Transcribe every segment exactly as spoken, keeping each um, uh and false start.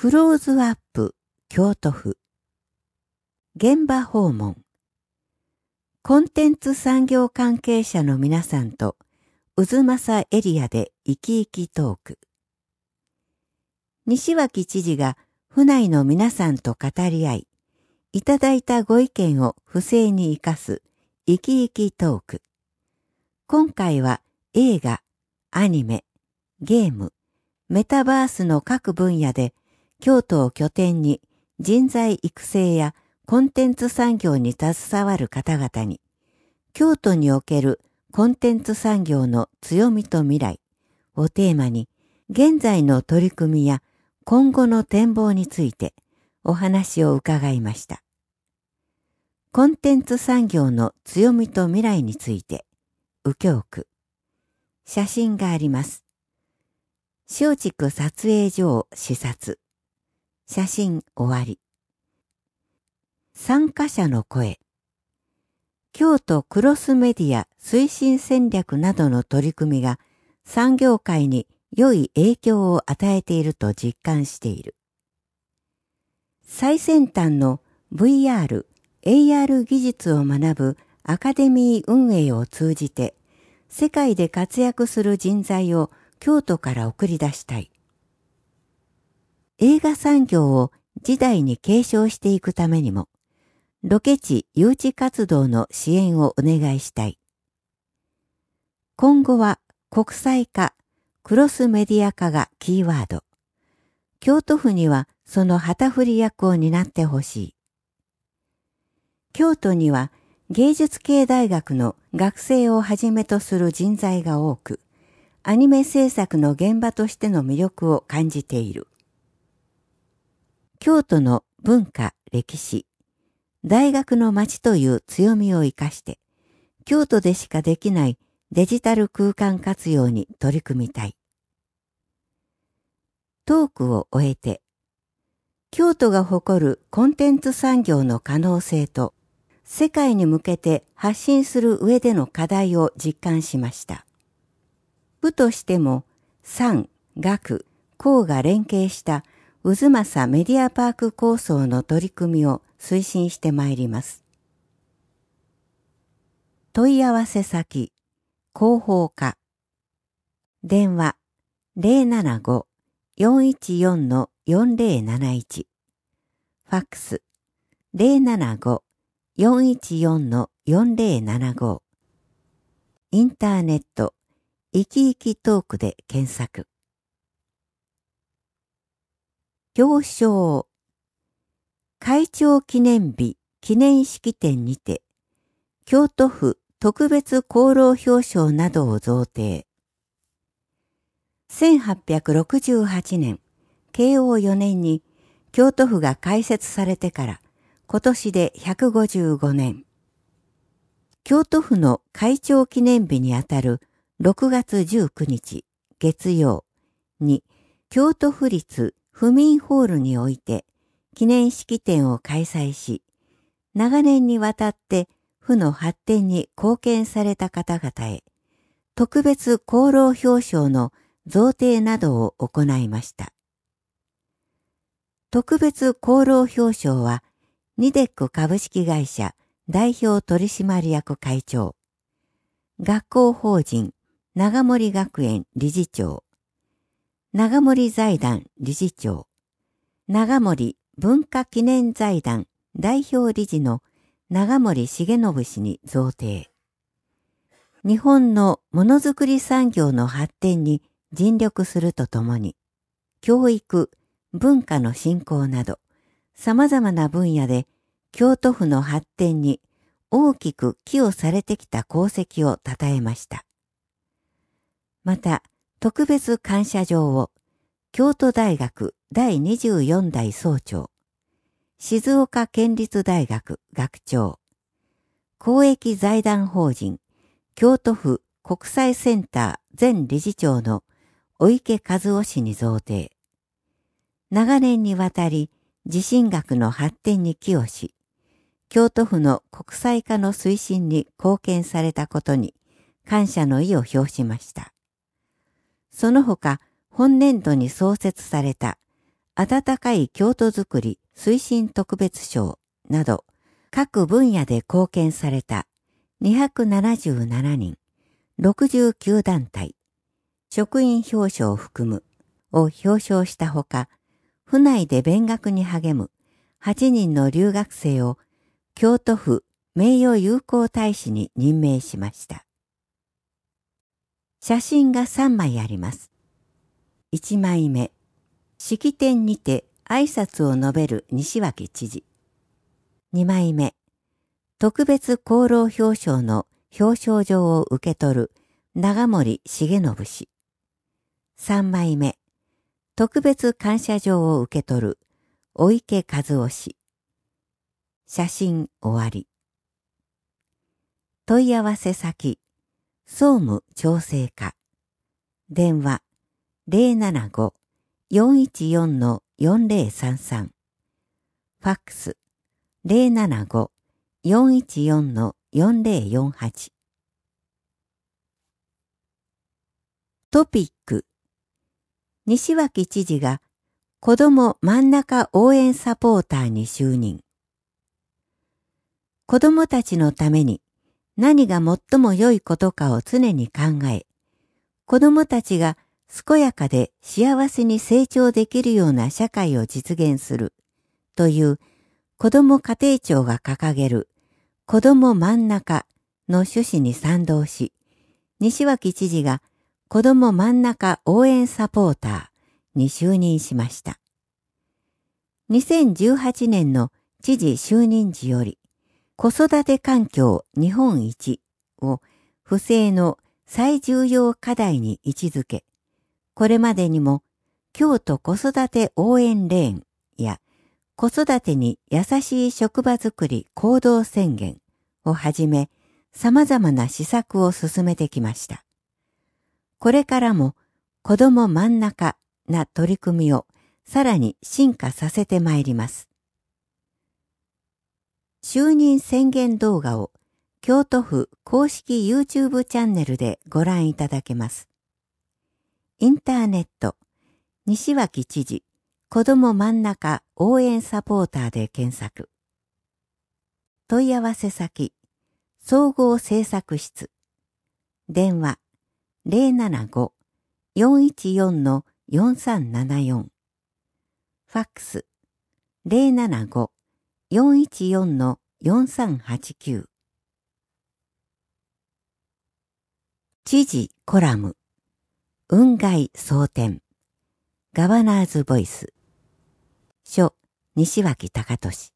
クローズアップ京都府現場訪問コンテンツ産業関係者の皆さんと渦政エリアで生き生きトーク西脇知事が府内の皆さんと語り合いいただいたご意見を不正に生かす生き生きトーク今回は映画、アニメ、ゲーム、メタバースの各分野で京都を拠点に人材育成やコンテンツ産業に携わる方々に京都におけるコンテンツ産業の強みと未来をテーマに現在の取り組みや今後の展望についてお話を伺いました。コンテンツ産業の強みと未来について右京区写真があります。松竹撮影所を視察写真終わり参加者の声京都クロスメディア推進戦略などの取り組みが産業界に良い影響を与えていると実感している最先端の ブイアール、エーアール 技術を学ぶアカデミー運営を通じて世界で活躍する人材を京都から送り出したい。映画産業を時代に継承していくためにも、ロケ地誘致活動の支援をお願いしたい。今後は国際化、クロスメディア化がキーワード。京都府にはその旗振り役を担ってほしい。京都には芸術系大学の学生をはじめとする人材が多く、アニメ制作の現場としての魅力を感じている。京都の文化、歴史、大学の街という強みを生かして、京都でしかできないデジタル空間活用に取り組みたい。トークを終えて、京都が誇るコンテンツ産業の可能性と、世界に向けて発信する上での課題を実感しました。府としても、産、学、工が連携した渦政メディアパーク構想の取り組みを推進してまいります。問い合わせ先、広報課。電話、ゼロななご よんいちよん よんゼロなないち。ファックス、ゼロななご よんいちよん よんゼロななご。インターネット、生き生きトークで検索。表彰会長記念日記念式典にて京都府特別功労表彰などを贈呈せんはっぴゃくろくじゅうはちねんけいおうよねんに京都府が開設されてから今年でひゃくごじゅうごねん京都府の会長記念日にあたるろくがつじゅうくにち月曜に京都府立府民ホールにおいて記念式典を開催し、長年にわたって府の発展に貢献された方々へ、特別功労表彰の贈呈などを行いました。特別功労表彰は、ニデック株式会社代表取締役会長、学校法人長森学園理事長、長森財団理事長、長森文化記念財団代表理事の長森重信氏に贈呈。日本のものづくり産業の発展に尽力するとともに、教育、文化の振興など、様々な分野で京都府の発展に大きく寄与されてきた功績を称えました。また、特別感謝状を京都大学だいにじゅうよんだい総長、静岡県立大学学長、公益財団法人京都府国際センター前理事長の小池和夫氏に贈呈。長年にわたり地震学の発展に寄与し、京都府の国際化の推進に貢献されたことに感謝の意を表しました。その他、本年度に創設された温かい京都づくり推進特別賞など各分野で貢献されたにひゃくななじゅうななにん、ろくじゅうきゅうだんたい、職員表彰を含むを表彰したほか、府内で勉学に励むはちにんの留学生を京都府名誉友好大使に任命しました。写真がさんまいあります。いちまいめ、式典にて挨拶を述べる西脇知事。にまいめ、特別功労表彰の表彰状を受け取る長森重信氏。さんまいめ、特別感謝状を受け取るお池和夫氏。写真終わり。問い合わせ先、総務調整課。電話 ゼロななご よんいちよん よんゼロさんさん。ファックス ゼロななご よんいちよん よんゼロよんはち。トピック。西脇知事が子ども真ん中応援サポーターに就任。子どもたちのために何が最も良いことかを常に考え、子どもたちが健やかで幸せに成長できるような社会を実現するという子ども家庭庁が掲げる子ども真ん中の趣旨に賛同し、西脇知事が子ども真ん中応援サポーターに就任しました。にせんじゅうはちねんの知事就任時より、子育て環境日本一を府政の最重要課題に位置づけ、これまでにも京都子育て応援レーンや子育てに優しい職場づくり行動宣言をはじめ様々な施策を進めてきました。これからも子ども真ん中な取り組みをさらに進化させてまいります。就任宣言動画を京都府公式 YouTube チャンネルでご覧いただけます。インターネット、西脇知事、子ども真ん中応援サポーターで検索。問い合わせ先、総合政策室。電話、ゼロななご よんいちよん よんさんななよん。ファックス、ゼロななご よんいちよん よんさんはちきゅう。知事コラム、雲外蒼天、ガバナーズボイス、書、西脇隆俊。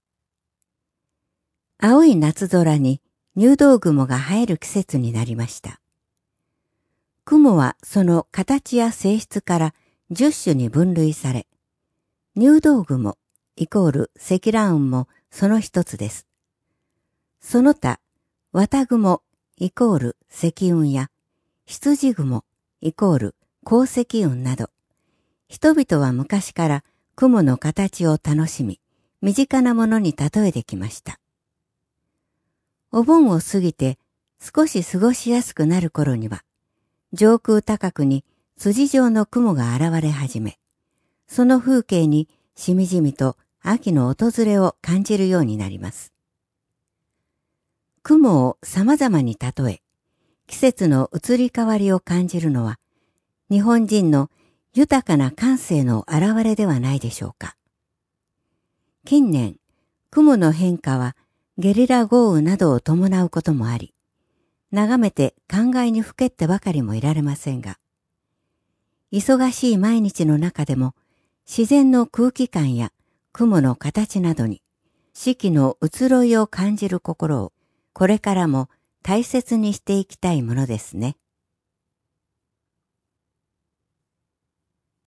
青い夏空に入道雲が生える季節になりました。雲はその形や性質からじゅっしゅに分類され、入道雲イコール積乱雲もその一つです。その他、綿雲イコール積雲や羊雲イコール降積雲など、人々は昔から雲の形を楽しみ、身近なものに例えてきました。お盆を過ぎて少し過ごしやすくなる頃には、上空高くに筋状の雲が現れ始め、その風景にしみじみと秋の訪れを感じるようになります。雲を様々に例え、季節の移り変わりを感じるのは、日本人の豊かな感性の表れではないでしょうか。近年、雲の変化はゲリラ豪雨などを伴うこともあり、眺めて考えにふけってばかりもいられませんが、忙しい毎日の中でも自然の空気感や雲の形などに四季の移ろいを感じる心をこれからも大切にしていきたいものですね。